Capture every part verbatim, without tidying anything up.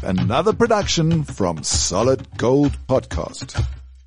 another production from Solid Gold Podcast.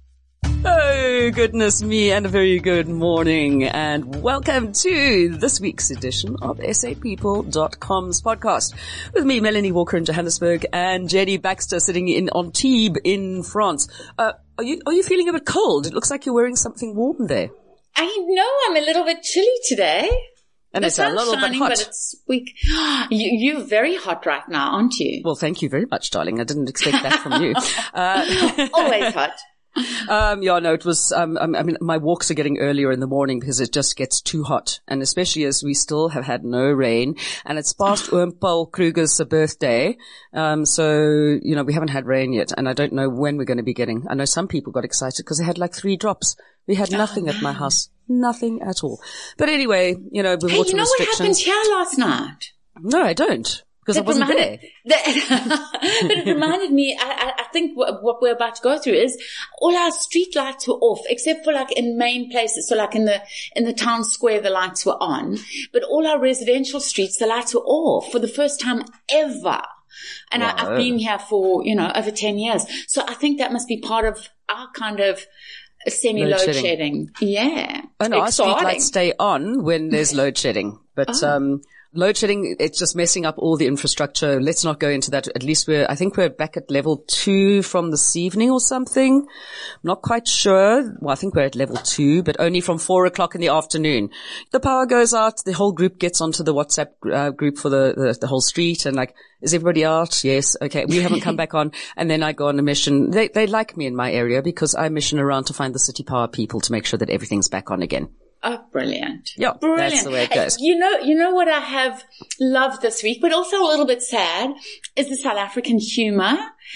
Oh, goodness me, and a very good morning, and welcome to this week's edition of S A People dot com's podcast. With me, Melanie Walker in Johannesburg, and Jenny Baxter sitting in Antibes in France. Uh, are you, are you feeling a bit cold? It looks like you're wearing something warm there. I know, I'm a little bit chilly today. And the it's a little shining, bit hot. But it's weak. You, you're very hot right now, aren't you? Well, thank you very much, darling. I didn't expect that from you. Uh, Always hot. Um, yeah, no, it was, um, I mean, my walks are getting earlier in the morning because it just gets too hot. And especially as we still have had no rain, and it's past Oom Paul Kruger's birthday. Um, so, you know, we haven't had rain yet, and I don't know when we're going to be getting. I know some people got excited because they had like three drops. We had nothing oh, no. at my house. Nothing at all. But anyway, you know, with hey, water you know restrictions. what happened here last night? No, I don't. Because I wasn't there. That, but it reminded me, I, I think what, what we're about to go through is all our street lights were off, except for like in main places. So like in the, in the town square, the lights were on, but all our residential streets, the lights were off for the first time ever. And wow. I, I've been here for, you know, over ten years. So I think that must be part of our kind of semi-load load shedding. Yeah. Oh no, our street Exciting. lights stay on when there's load shedding. But, oh. um, load shedding, it's just messing up all the infrastructure. Let's not go into that. At least we're, I think we're back at level two from this evening or something. I'm not quite sure. Well, I think we're at level two, but only from four o'clock in the afternoon. The power goes out. The whole group gets onto the WhatsApp uh, group for the, the, the whole street, and like, is everybody out? Yes. Okay. We haven't come back on. And then I go on a mission. They, they like me in my area because I mission around to find the city power people to make sure that everything's back on again. Oh, brilliant. Yeah, brilliant. That's the way it goes. You know, you know what I have loved this week, but also a little bit sad, is the South African humor.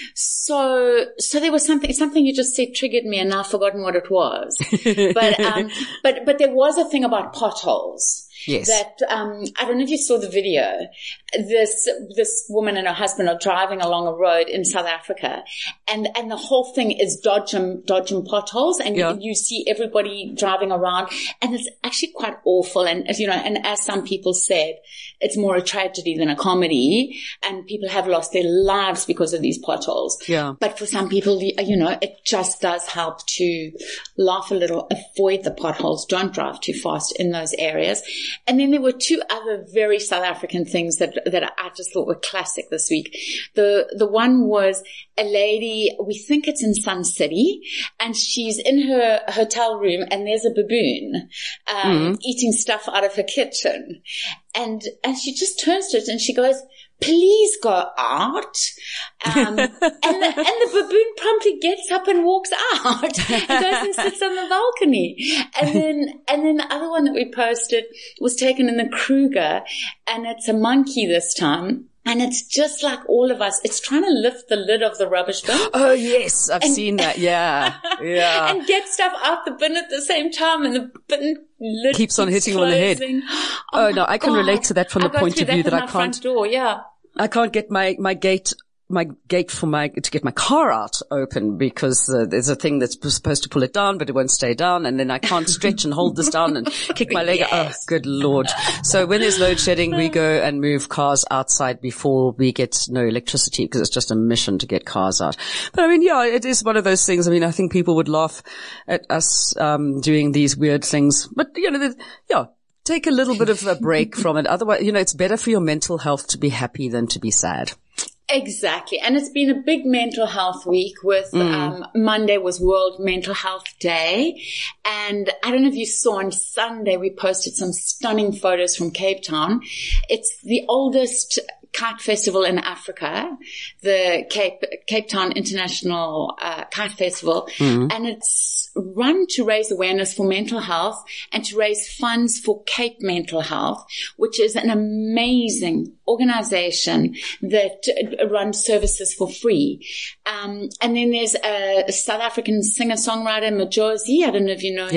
So, so there was something, something you just said triggered me, and now I've forgotten what it was. but, um, but, but there was a thing about potholes. Yes. That, um, I don't know if you saw the video. This, this woman and her husband are driving along a road in South Africa, and, and the whole thing is dodging, dodging potholes, and yeah. you, you see everybody driving around, and it's actually quite awful. And as you know, and as some people said, it's more a tragedy than a comedy, and people have lost their lives because of these potholes. Yeah. But for some people, you know, it just does help to laugh a little, avoid the potholes, don't drive too fast in those areas. And then there were two other very South African things that, that I just thought were classic this week. The, the one was a lady, we think it's in Sun City, and she's in her hotel room, and there's a baboon, um, mm-hmm. eating stuff out of her kitchen. And, and she just turns to it and she goes, "Please go out." Um, and the, and the baboon promptly gets up and walks out and goes and sits on the balcony. And then, and then the other one that we posted was taken in the Kruger, and it's a monkey this time. And it's just like all of us. It's trying to lift the lid of the rubbish bin. Oh, yes. I've and, seen that. Yeah. Yeah. And get stuff out the bin at the same time. And the bin lid keeps on hitting on the head. Oh, oh no, I can God. relate to that from the point of view that, that I can't. Front door, yeah. I can't get my, my gate, my gate for my, to get my car out open because uh, there's a thing that's supposed to pull it down, but it won't stay down. And then I can't stretch and hold this down and kick my leg. Yes. Oh, good Lord. So when there's load shedding, we go and move cars outside before we get no electricity because it's just a mission to get cars out. But I mean, yeah, it is one of those things. I mean, I think people would laugh at us, um, doing these weird things, but you know, yeah. Take a little bit of a break from it. Otherwise, you know, it's better for your mental health to be happy than to be sad. Exactly. And it's been a big mental health week with, mm. um, Monday was World Mental Health Day. And I don't know if you saw on Sunday, we posted some stunning photos from Cape Town. It's the oldest kite festival in Africa, the Cape, Cape Town International, uh, Kite Festival. Mm. And it's run to raise awareness for mental health and to raise funds for Cape Mental Health, which is an amazing organization that runs services for free. Um, and then there's a South African singer-songwriter, Majosi. I don't know if you know yeah. him.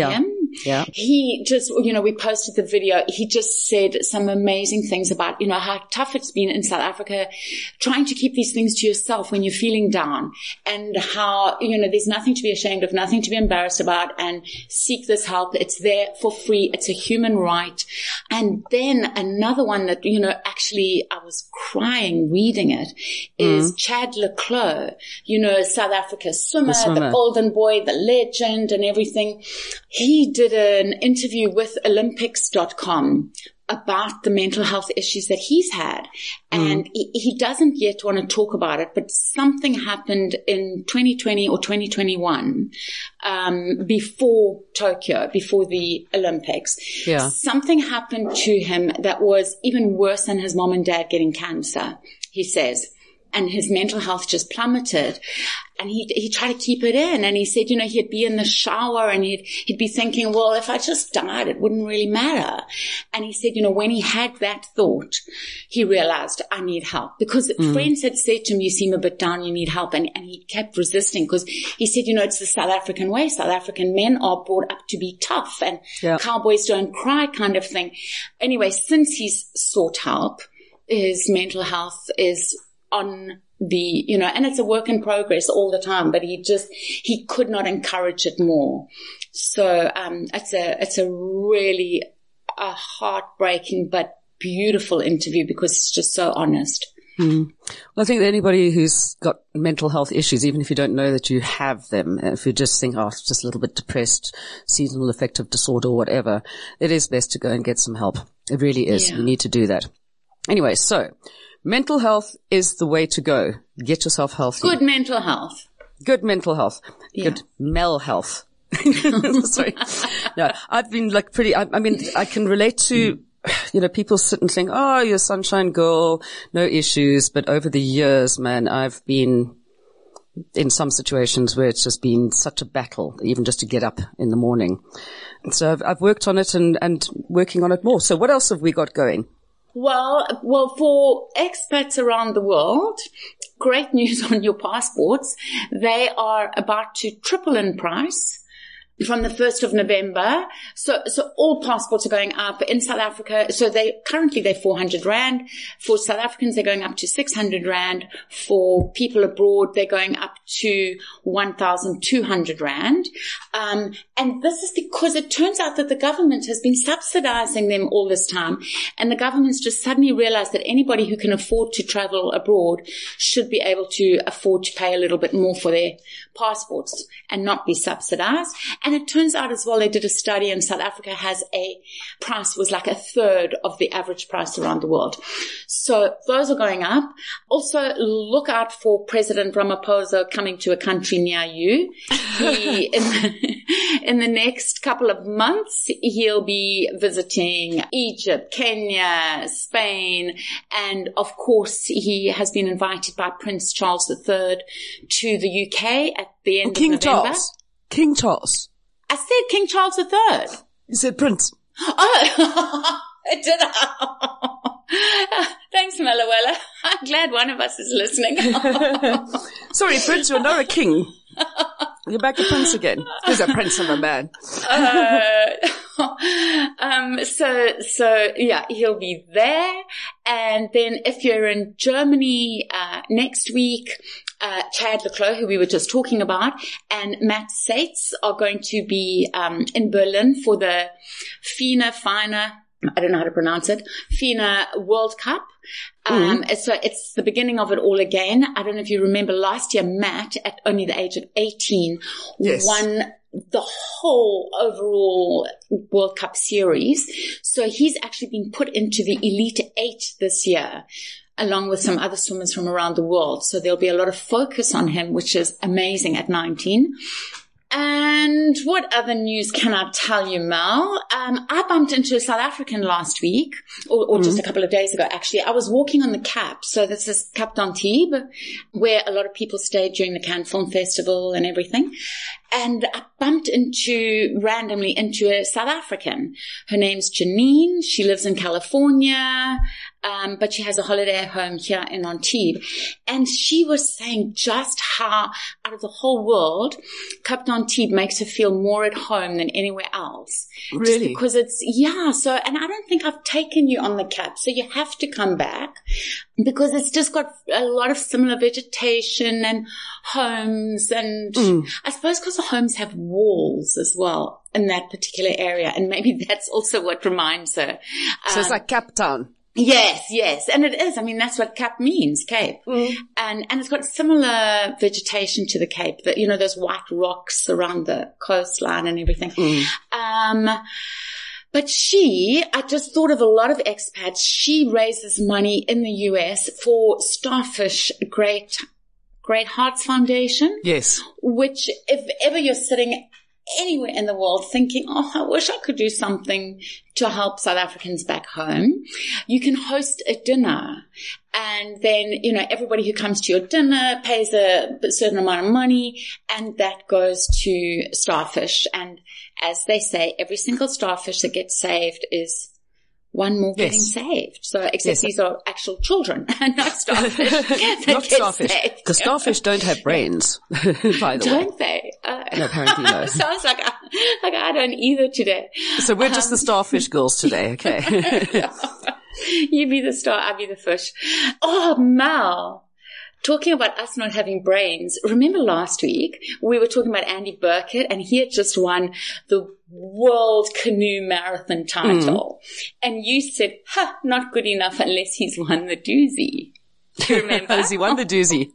Yeah. He just, you know, we posted the video. He just said some amazing things about, you know, how tough it's been in South Africa, trying to keep these things to yourself when you're feeling down, and how, you know, there's nothing to be ashamed of, nothing to be embarrassed about, and seek this help. It's there for free. It's a human right. And then another one that, you know, actually I was crying reading it is mm. Chad le Clos, you know, South Africa's swimmer, the, swimmer. the golden boy, the legend and everything. He did an interview with Olympics dot com about the mental health issues that he's had. And mm. he, he doesn't yet want to talk about it, but something happened in twenty twenty or twenty twenty-one, um, before Tokyo, before the Olympics. Yeah. Something happened to him that was even worse than his mom and dad getting cancer, he says. And his mental health just plummeted. And he he tried to keep it in. And he said, you know, he'd be in the shower and he'd he'd be thinking, well, if I just died, it wouldn't really matter. And he said, you know, when he had that thought, he realized, I need help. Because mm. friends had said to me, you seem a bit down, you need help. And, and he kept resisting because he said, you know, it's the South African way. South African men are brought up to be tough and yeah. cowboys don't cry kind of thing. Anyway, since he's sought help, his mental health is on the, you know, and it's a work in progress all the time, but he just, he could not encourage it more. So, um, it's a, it's a really a heartbreaking but beautiful interview because it's just so honest. Mm. Well, I think that anybody who's got mental health issues, even if you don't know that you have them, if you just think, oh, it's just a little bit depressed, seasonal affective disorder or whatever, it is best to go and get some help. It really is. Yeah. You need to do that. Anyway, so mental health is the way to go. Get yourself healthy. Good mental health. Good mental health. Yeah. Good mel health. Sorry. No, I've been like pretty, I, I mean, I can relate to, you know, people sit and think, oh, you're a sunshine girl, no issues. But over the years, man, I've been in some situations where it's just been such a battle, even just to get up in the morning. So I've, I've worked on it and, and working on it more. So what else have we got going? Well, well, for expats around the world, great news on your passports. They are about to triple in price from the first of November. So, so all passports are going up in South Africa. So they, currently they're four hundred rand. For South Africans, they're going up to six hundred rand. For people abroad, they're going up to one thousand two hundred rand. Um, and this is because it turns out that the government has been subsidizing them all this time. And the government's just suddenly realized that anybody who can afford to travel abroad should be able to afford to pay a little bit more for their passports and not be subsidized. And it turns out as well, they did a study and South Africa has a price was like a third of the average price around the world. So those are going up. Also look out for President Ramaphosa coming to a country near you. He, in, the, in the next couple of months, he'll be visiting Egypt, Kenya, Spain, and of course he has been invited by Prince Charles the Third to the U K at the end oh, King of November. Charles. King Charles. I said King Charles the Third. You said Prince. Oh, did I? Thanks, Melawela. I'm glad one of us is listening. Sorry, Prince, you're not a king. You're back to Prince again. He's a prince of a man. uh, um, so, so, yeah, he'll be there. And then if you're in Germany, uh, next week, Uh, Chad le Clos, who we were just talking about, and Matt Sates are going to be um, in Berlin for the FINA, FINA, I don't know how to pronounce it, FINA World Cup. Um, mm. So it's the beginning of it all again. I don't know if you remember last year, Matt, at only the age of eighteen, yes. won the whole overall World Cup series. So he's actually been put into the Elite Eight this year, along with some other swimmers from around the world. So there'll be a lot of focus on him, which is amazing at nineteen. And what other news can I tell you, Mel? Um, I bumped into a South African last week, or, or mm. just a couple of days ago, actually. I was walking on the Cap. So this is Cap d'Antibes, where a lot of people stayed during the Cannes Film Festival and everything. And I bumped into, randomly into a South African. Her name's Janine. She lives in California. Um, but she has a holiday home here in Antibes. And she was saying just how out of the whole world, Cap d'Antibes makes her feel more at home than anywhere else. Really? Just because it's, yeah. So, and I don't think I've taken you on the Cap. So you have to come back because it's just got a lot of similar vegetation and homes. And mm. I suppose because the homes have walls as well in that particular area. And maybe that's also what reminds her. So um, it's like Cape Town. Yes, yes. And it is. I mean, that's what Cape means, Cape. Mm. And, and it's got similar vegetation to the Cape, that, you know, those white rocks around the coastline and everything. Mm. Um, but she, I just thought of a lot of expats. She raises money in the U S for Starfish Great, Great Hearts Foundation. Yes. Which, if ever you're sitting anywhere in the world thinking, oh, I wish I could do something to help South Africans back home, you can host a dinner. And then, you know, everybody who comes to your dinner pays a certain amount of money, and that goes to Starfish. And as they say, every single starfish that gets saved is one more getting yes. saved. So, except yes. these are actual children, not starfish. Not starfish. Because starfish don't have brains, by the don't way. Don't they? Uh, no, apparently no. So I was like, I, like, I don't either today. So we're um, just the starfish girls today, okay? You be the star, I be the fish. Oh, Mal. Talking about us not having brains, remember last week we were talking about Andy Burkett, and he had just won the World Canoe Marathon title. Mm. And you said, huh, not good enough unless he's won the doozy. Do you remember? Has he won the doozy?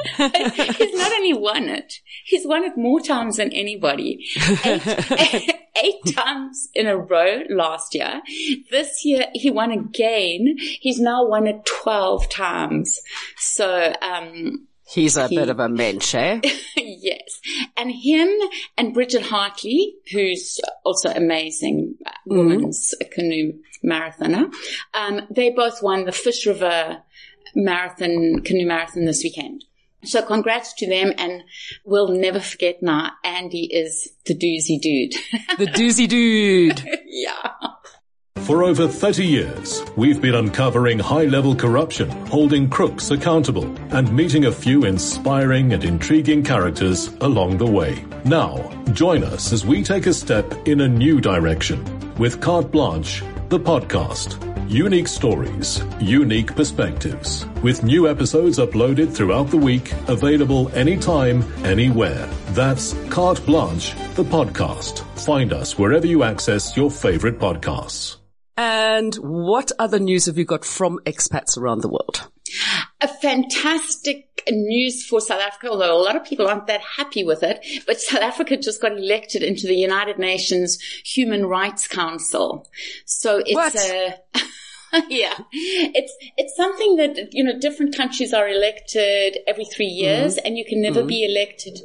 He's not only won it, he's won it more times than anybody. Eight, eight times in a row last year. This year he won again. He's now won it twelve times. So, um, he's a he, bit of a mensch, eh? Yes. And him and Bridget Hartley, who's also amazing women's mm-hmm. canoe marathoner, um, they both won the Fish River marathon, canoe marathon this weekend. So congrats to them, and we'll never forget now, Andy is the doozy dude. The doozy dude. Yeah. For over thirty years, we've been uncovering high-level corruption, holding crooks accountable, and meeting a few inspiring and intriguing characters along the way. Now, join us as we take a step in a new direction with Carte Blanche, the podcast. Unique stories, unique perspectives, with new episodes uploaded throughout the week, available anytime, anywhere. That's Carte Blanche, the podcast. Find us wherever you access your favorite podcasts. And what other news have you got from expats around the world? A fantastic news for South Africa, although a lot of people aren't that happy with it, but South Africa just got elected into the United Nations Human Rights Council. So it's what? a... Yeah, it's it's something that, you know, different countries are elected every three years, mm-hmm. and you can never mm-hmm. be elected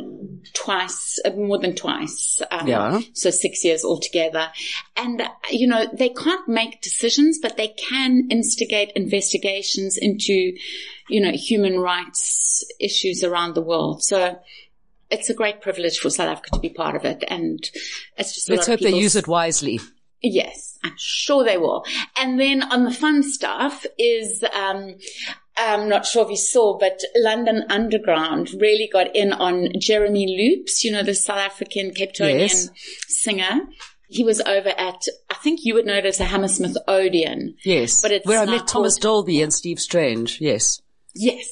twice, uh, more than twice. Um, yeah. So six years altogether. And, uh, you know, they can't make decisions, but they can instigate investigations into, you know, human rights issues around the world. So it's a great privilege for South Africa to be part of it. And it's just a Let's lot hope of they use it wisely. Yes, I'm sure they will. And then on the fun stuff is, um, I'm not sure if you saw, but London Underground really got in on Jeremy Loops, you know, the South African Cape Townian yes. singer. He was over at, I think you would know it as the Hammersmith Odeon. Yes, but it's where I met Thomas called, Dolby and Steve Strange, yes. Yes.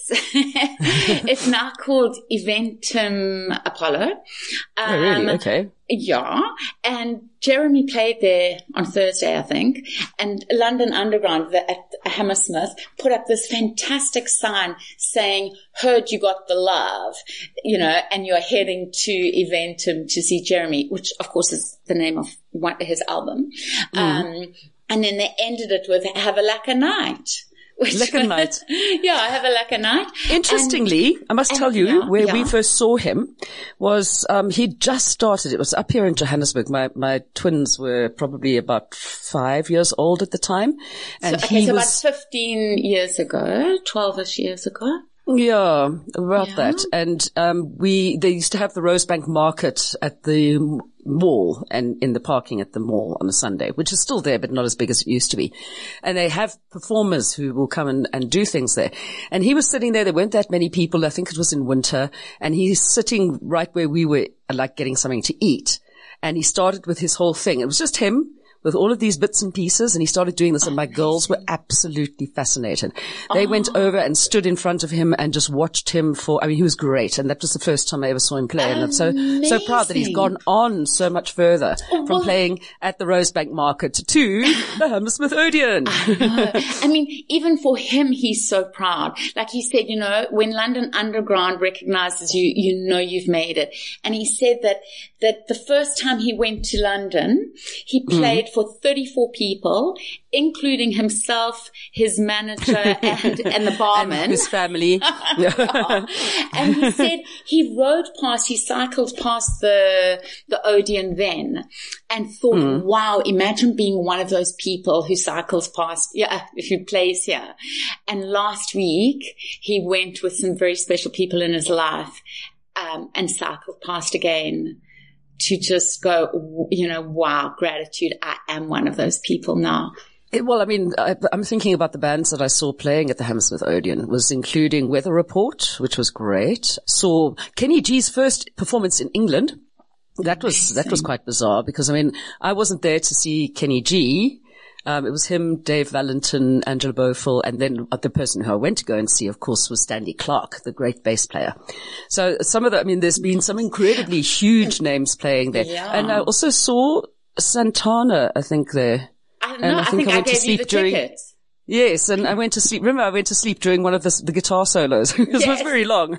It's now called Eventum Apollo. Um, oh, really? Okay. Yeah. And Jeremy played there on Thursday, I think. And London Underground the, at Hammersmith put up this fantastic sign saying, heard you got the love, you know, and you're heading to Eventum to see Jeremy, which of course is the name of one, his album. Mm. Um, and then they ended it with Have a Lacquer Night. Lekker night. Yeah, I have a lekker night. Interestingly, and, I must tell you, yeah, where yeah. we first saw him was, um, he just started, it was up here in Johannesburg. My, my twins were probably about five years old at the time. And so, okay, he so was about fifteen years ago, twelve-ish years ago. Yeah, about yeah. that. And, um, we, they used to have the Rosebank Market at the mall and in the parking at the mall on a Sunday, which is still there, but not as big as it used to be. And they have performers who will come and, and do things there. And he was sitting there. There weren't that many people. I think it was in winter. And he's sitting right where we were, like getting something to eat. And he started with his whole thing. It was just him with all of these bits and pieces, and he started doing this, and my girls were absolutely fascinated. They oh. went over and stood in front of him and just watched him for, I mean, he was great, and that was the first time I ever saw him play, and I'm so, so proud that he's gone on so much further oh, from well, playing at the Rosebank Market to the Hammersmith Odeon. I know. I mean, even for him, he's so proud. Like he said, you know, when London Underground recognizes you, you know you've made it. And he said that, that the first time he went to London, he played mm. for thirty-four people, including himself, his manager, and, and the barman. And his family. And he said he rode past, he cycled past the, the Odeon then and thought, mm. wow, imagine being one of those people who cycles past, yeah, who plays here. And last week, he went with some very special people in his life, um, and cycled past again. To just go, you know, wow, gratitude. I am one of those people now. It, well, I mean, I, I'm thinking about the bands that I saw playing at the Hammersmith Odeon, was including Weather Report, which was great. Saw Kenny G's first performance in England. That was, Amazing. that was quite bizarre because, I mean, I wasn't there to see Kenny G. Um, it was him, Dave Valentin, Angela Bofel, and then the person who I went to go and see, of course, was Stanley Clarke, the great bass player. So some of the, I mean, there's been some incredibly huge names playing there. Yeah. And I also saw Santana, I think, there. I don't know. I think I, I, I gave you the during, tickets. Yes, and I went to sleep. Remember, I went to sleep during one of the, the guitar solos. It yes. was very long.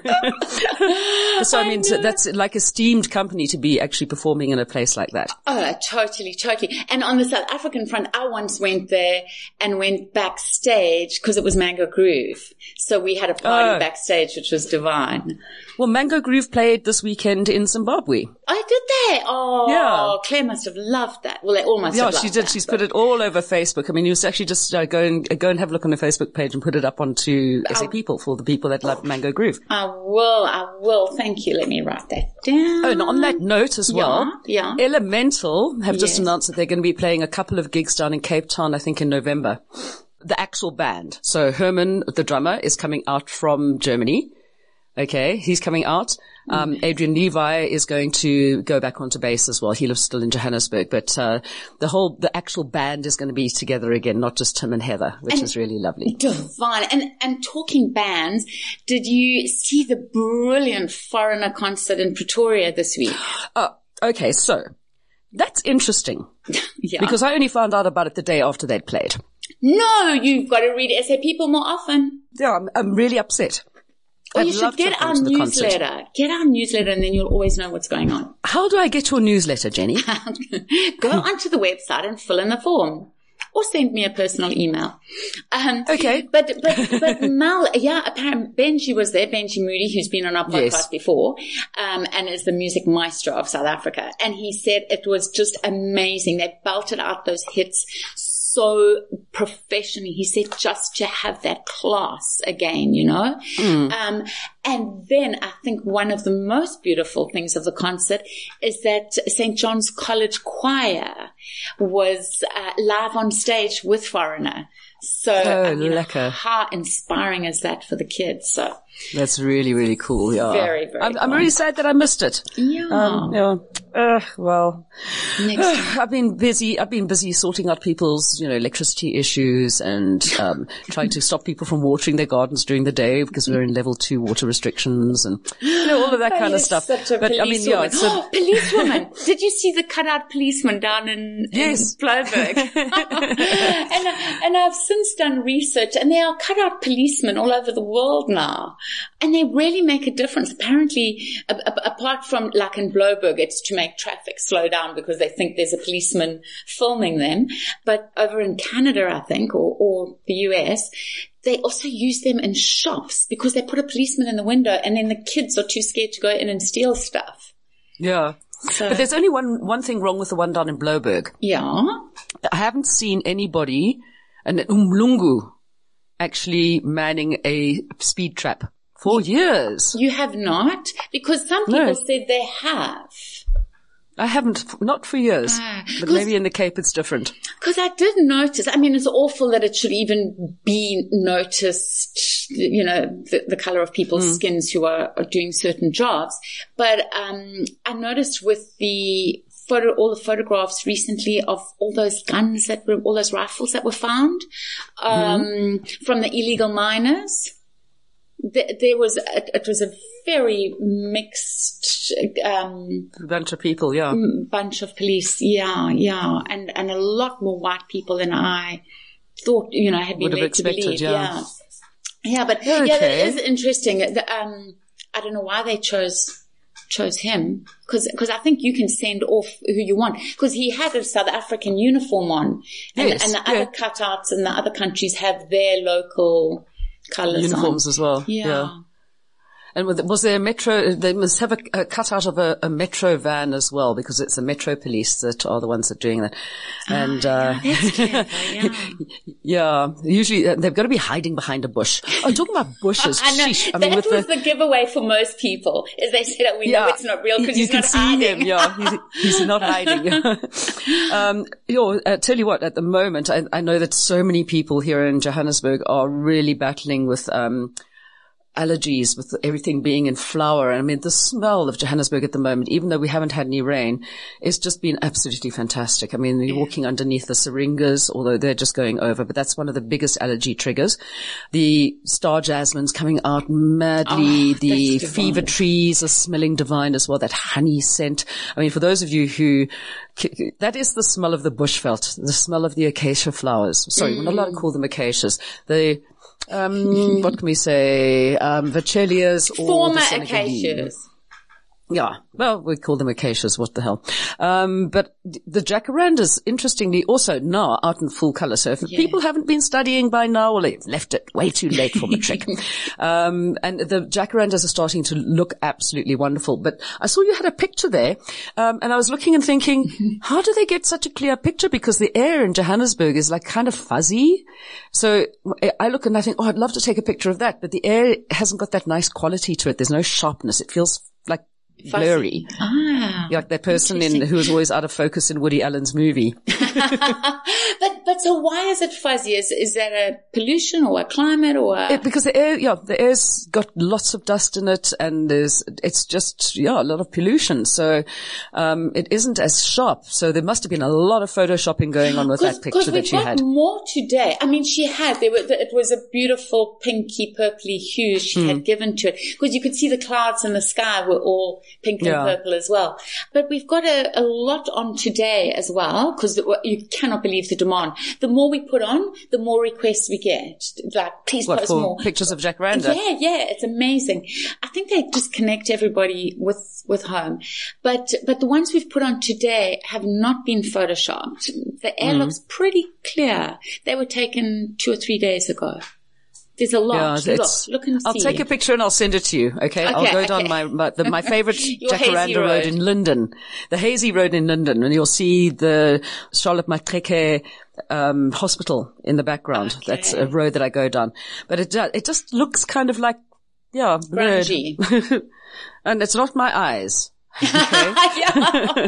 So, I mean, I so that's like esteemed company to be actually performing in a place like that. Oh, totally, totally. And on the South African front, I once went there and went backstage because it was Mango Groove. So we had a party oh. backstage, which was divine. Well, Mango Groove played this weekend in Zimbabwe. Oh, did they? Oh, yeah. Claire must have loved that. Well, they all must yeah, have loved she did. that, She's but... put it all over Facebook. I mean, you actually just uh, go and go and have a look on the Facebook page and put it up onto S A People for the people that love Mango Groove. I will. I will. Thank you. Let me write that down. Oh, and on that note as well, yeah, yeah. Elemental have yes. just announced that they're going to be playing a couple of gigs down in Cape Town, I think in November. The actual band. So Herman, the drummer, is coming out from Germany. Okay, he's coming out. Um, Adrian Levi is going to go back onto bass as well. He lives still in Johannesburg, but, uh, the whole, the actual band is going to be together again, not just Tim and Heather, which and is really lovely. Divine. And, and talking bands, did you see the brilliant Foreigner concert in Pretoria this week? Oh, okay. So that's interesting. Yeah. Because I only found out about it the day after they'd played. No, you've got to read S A People more often. Yeah, I'm, I'm really upset. Or you should get our newsletter. Get our newsletter and then you'll always know what's going on. How do I get your newsletter, Jenny? Go onto the website and fill in the form. Or send me a personal email. Um, okay. But, but, but Mal, yeah, apparently Benji was there, Benji Moody, who's been on our podcast yes. before, um, and is the music maestro of South Africa. And he said it was just amazing. They belted out those hits so professionally. He said just to have that class again, you know. Mm. Um, and then I think one of the most beautiful things of the concert is that Saint John's College Choir was uh, live on stage with Foreigner. So oh, I mean, lekker. How inspiring is that for the kids? So that's really, really cool. Yeah. Very, very I'm, cool. I'm really sad that I missed it. Yeah. Um, yeah. Uh, well, Next uh, I've been busy, I've been busy sorting out people's, you know, electricity issues and, um, trying to stop people from watering their gardens during the day because we're in level two water restrictions and, you know, all of that oh, kind of stuff. Such a but I mean, yeah, it's oh, policewoman. Did you see the cutout policeman down in, yes. in Blouberg? and, and I've since done research and there are cutout policemen all over the world now. And they really make a difference. Apparently, a, a, apart from like in Blouberg, it's to make traffic slow down because they think there's a policeman filming them. But over in Canada, I think, or, or the U S, they also use them in shops because they put a policeman in the window and then the kids are too scared to go in and steal stuff. Yeah. So, but there's only one, one thing wrong with the one down in Blouberg. Yeah. I haven't seen anybody, an Umlungu, actually manning a speed trap for years. You have not? Because some people no. said they have. I haven't, not for years, Ah, but maybe in the Cape it's different. Because I did notice, I mean, it's awful that it should even be noticed, you know, the, the color of people's mm. skins who are, are doing certain jobs. But um I noticed with the photo, all the photographs recently of all those guns that were, all those rifles that were found um mm. from the illegal miners. Th- there was, a, it was a very mixed um bunch of people, yeah. Bunch of police, yeah, yeah. And and a lot more white people than I thought, you know, had been Would have led expected, to believe. yeah. Yeah. Yeah, but okay. yeah, that is interesting. The, um I don't know why they chose chose him, because because I think you can send off who you want, because he had a South African uniform on, and, yes, and the yeah. other cutouts in the other countries have their local colors uniforms on. as well. Yeah. yeah. And was there a metro, they must have a, a cutout of a, a metro van as well, because it's the metro police that are the ones that are doing that. And, oh, uh, yeah, that's clever, yeah. yeah, usually uh, they've got to be hiding behind a bush. Oh, talking about bushes. I know. Sheesh. I that mean, with was the, the giveaway for most people, is they said, oh, we yeah, know it's not real because you he's can not see hiding. him, yeah, he's, he's not hiding. um, you know, uh, tell you what, at the moment, I, I know that so many people here in Johannesburg are really battling with, um, allergies, with everything being in flower. I mean, the smell of Johannesburg at the moment, even though we haven't had any rain, it's just been absolutely fantastic. I mean, you're walking underneath the syringas, although they're just going over, but that's one of the biggest allergy triggers. The star jasmine's coming out madly. Oh, the that's fever divine. trees are smelling divine as well. That honey scent. I mean, for those of you who, that is the smell of the bushveld, the smell of the acacia flowers. Sorry, mm. we're not allowed to call them acacias. They, Um, what can we say? Um, Vachelias or Former the Senegalese. acacias. Yeah. Well, we call them acacias. What the hell? Um, but the jacarandas, interestingly, also now out in full color. So if yeah. people haven't been studying by now, well, they've left it way too late for matric. um, and the jacarandas are starting to look absolutely wonderful. But I saw you had a picture there. Um, and I was looking and thinking, how do they get such a clear picture? Because the air in Johannesburg is like kind of fuzzy. So I look and I think, oh, I'd love to take a picture of that. But the air hasn't got that nice quality to it. There's no sharpness. It feels like blurry. Ah, like that person in who was always out of focus in Woody Allen's movie. but but so why is it fuzzy? Is is that a pollution or a climate or a... It, because the air, yeah, the air's got lots of dust in it, and there's it's just yeah a lot of pollution. So um it isn't as sharp. So there must have been a lot of photoshopping going on with that picture that you had. More today. I mean, she had there were it was a beautiful pinky purpley hue she mm. had given to it, because you could see the clouds in the sky were all pink and yeah. purple as well. But we've got a, a lot on today as well, because you cannot believe the demand. The more we put on, the more requests we get. Like, please what, post for more pictures of jacaranda. Yeah, yeah, it's amazing. I think they just connect everybody with with home. But but the ones we've put on today have not been photoshopped. The air mm. looks pretty clear. They were taken two or three days ago. There's a lot. Yeah, look, look and see. I'll take a picture and I'll send it to you. Okay. okay I'll go okay. down my, my, the, my favorite Jacaranda road. road in Linden, the hazy road in Linden, and you'll see the Charlotte Matreke, um, hospital in the background. Okay. That's a road that I go down, but it, it just looks kind of like, yeah, grungy. And it's not my eyes. Okay.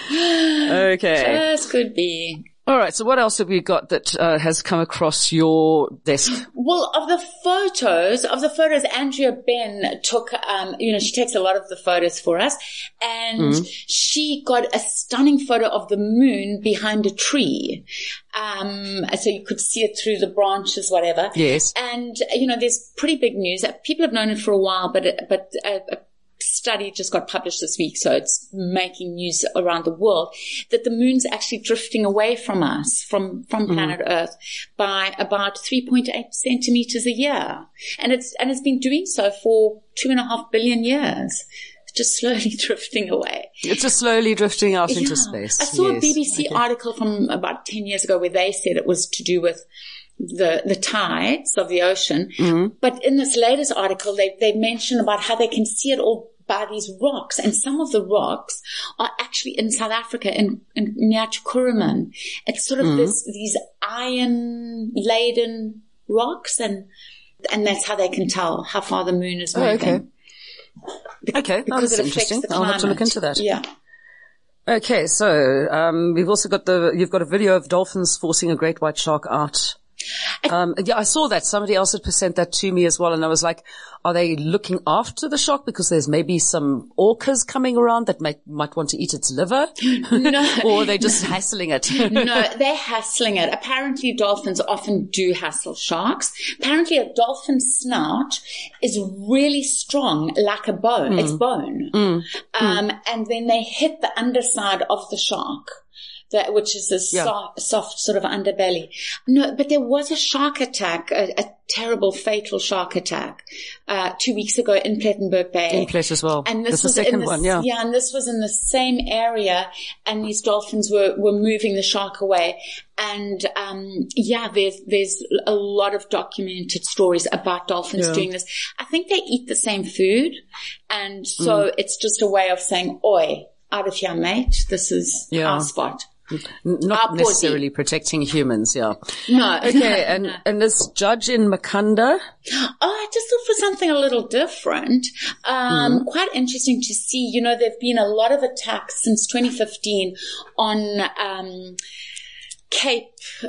Okay. Just could be. All right. So what else have we got that uh, has come across your desk? Well, of the photos, of the photos Andrea Ben took, um, you know, she takes a lot of the photos for us, and mm-hmm. she got a stunning photo of the moon behind a tree. Um, so you could see it through the branches, whatever. Yes. And, you know, there's pretty big news. People have known it for a while, but, but, uh, study just got published this week, so it's making news around the world, that the moon's actually drifting away from us, from, from planet mm. Earth, by about three point eight centimeters a year. And it's, and it's been doing so for two and a half billion years. It's just slowly drifting away. It's just slowly drifting out yeah. into space. I saw yes. a B B C okay. article from about ten years ago where they said it was to do with the the tides of the ocean. Mm-hmm. But in this latest article, they, they mention about how they can see it all by these rocks, and some of the rocks are actually in South Africa, in, in near Kuruman. It's sort of mm-hmm. this these iron laden rocks, and and that's how they can tell how far the moon is moving. Oh, okay. Be- okay, because that's it affects interesting. the I'll have to look into that. Yeah. Okay, so um, we've also got the you've got a video of dolphins forcing a great white shark out. Um, yeah, I saw that. Somebody else had sent that to me as well, and I was like, are they looking after the shark because there's maybe some orcas coming around that might might want to eat its liver? No. Or are they just hassling it? No, they're hassling it. Apparently dolphins often do hassle sharks. Apparently a dolphin snout is really strong, like a bone. Mm. It's bone. Mm. Um, mm. And then they hit the underside of the shark. That, which is a yeah. soft, soft sort of underbelly. No, but there was a shark attack, a, a terrible, fatal shark attack, uh, two weeks ago in Plettenberg Bay. In Plet as well. And this That's was the second in this, one, yeah. Yeah, and this was in the same area, and these dolphins were, were moving the shark away. And, um, yeah, there's, there's a lot of documented stories about dolphins yeah. doing this. I think they eat the same food. And so mm. it's just a way of saying, oi, out of here, mate. This is yeah. our spot. Not Our necessarily body. Protecting humans, yeah. No. Okay, and, and this judge in Makhanda? Oh, I just looked for something a little different. Um, mm. Quite interesting to see. You know, there have been a lot of attacks since twenty fifteen on, um, Cape,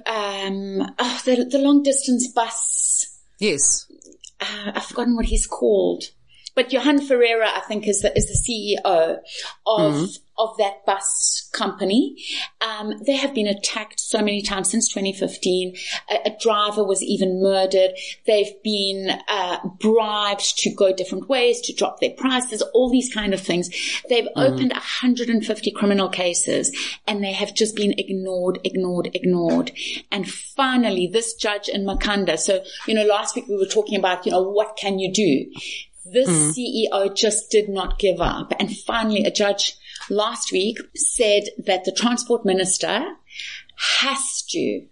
um, oh, the, the long distance bus. Yes. Uh, I've forgotten what he's called. But Johan Ferreira, I think, is the, is the C E O of, mm. of that bus company. Um, they have been attacked so many times since twenty fifteen. A, a driver was even murdered. They've been, uh, bribed to go different ways, to drop their prices, all these kind of things. They've mm. opened one hundred fifty criminal cases, and they have just been ignored, ignored, ignored. And finally, this judge in Makhanda, so, you know, last week we were talking about, you know, what can you do? This mm. C E O just did not give up. And finally, a judge last week said that the transport minister has to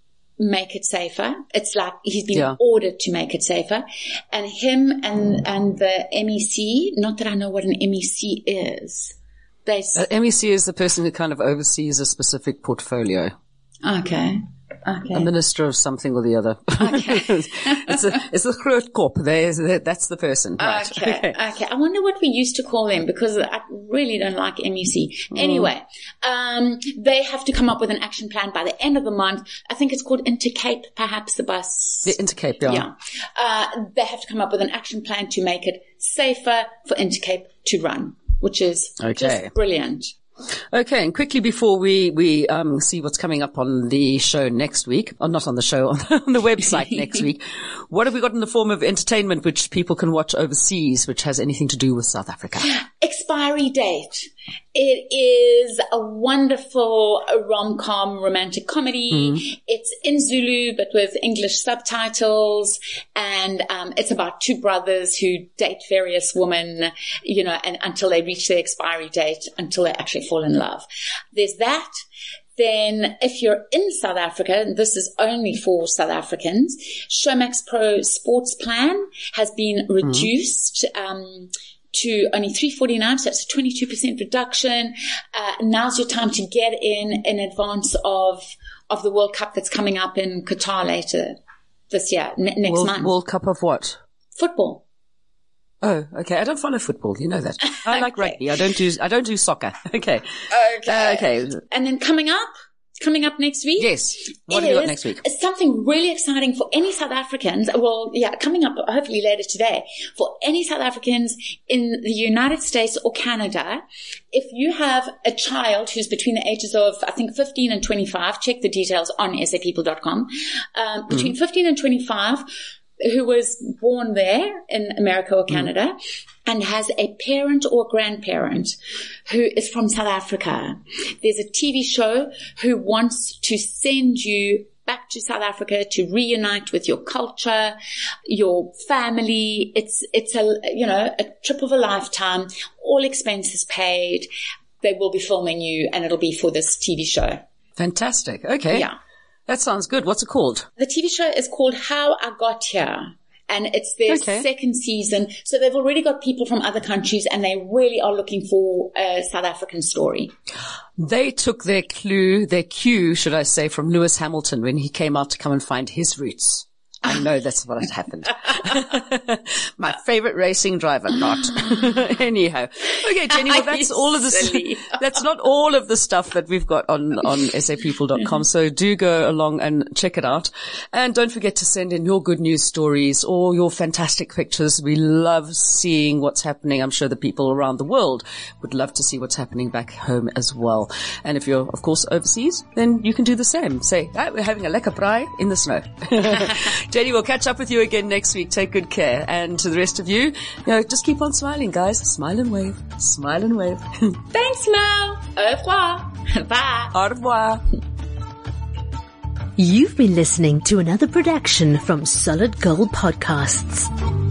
make it safer. It's like he's been yeah. ordered to make it safer. And him and, and the M E C, not that I know what an M E C is. They uh, M E C is the person who kind of oversees a specific portfolio. Okay. Okay. A minister of something or the other. Okay. it's a, it's the Grootkorp. There's, that's the person. Right. Okay. okay. Okay. I wonder what we used to call them because I really don't like M E C. Anyway, mm. um, they have to come up with an action plan by the end of the month. I think it's called Intercape, perhaps the bus. The Intercape, yeah. Yeah. Uh, they have to come up with an action plan to make it safer for Intercape to run, which is okay. just brilliant. Okay, and quickly before we, we, um, see what's coming up on the show next week, or not on the show, on the, on the website next week, what have we got in the form of entertainment which people can watch overseas, which has anything to do with South Africa? Expiry Date. It is a wonderful rom-com romantic comedy. Mm-hmm. It's in Zulu, but with English subtitles. And, um, it's about two brothers who date various women, you know, and until they reach their expiry date, until they actually fall in love. There's that. Then if you're in South Africa, and this is only for South Africans, Showmax Pro Sports Plan has been reduced, mm-hmm. um, to only three forty-nine, so it's a twenty-two percent reduction. Uh, now's your time to get in in advance of of the World Cup that's coming up in Qatar later this year, n- next World, month. World Cup of what? Football. Oh, okay. I don't follow football. You know that. I like okay. rugby. I don't do, I don't do soccer. Okay. Okay. Uh, okay. And then coming up, coming up next week. Yes. What have you got next week? Something really exciting for any South Africans. Well, yeah, coming up hopefully later today for any South Africans in the United States or Canada. If you have a child who's between the ages of, I think, fifteen and twenty-five, check the details on s a people dot com. Um, between mm. fifteen and twenty-five, who was born there in America or Canada mm. and has a parent or grandparent who is from South Africa. There's a T V show who wants to send you back to South Africa to reunite with your culture, your family. It's, it's a, you know, a trip of a lifetime, all expenses paid. They will be filming you and it'll be for this T V show. Fantastic. Okay. Yeah. That sounds good. What's it called? The T V show is called How I Got Here. And it's their okay. second season. So they've already got people from other countries and they really are looking for a South African story. They took their clue, their cue, should I say, from Lewis Hamilton when he came out to come and find his roots. I know that's what had happened. My favorite racing driver, not. Anyhow. Okay, Jenny, well, that's all of the, that's not all of the stuff that we've got on, on s a people dot com. So do go along and check it out. And don't forget to send in your good news stories or your fantastic pictures. We love seeing what's happening. I'm sure the people around the world would love to see what's happening back home as well. And if you're, of course, overseas, then you can do the same. Say, ah, we're having a lekker braai in the snow. Jenny, we'll catch up with you again next week. Take good care. And to the rest of you, you know, just keep on smiling, guys. Smile and wave. Smile and wave. Thanks, Mel. Au revoir. Bye. Au revoir. You've been listening to another production from Solid Gold Podcasts.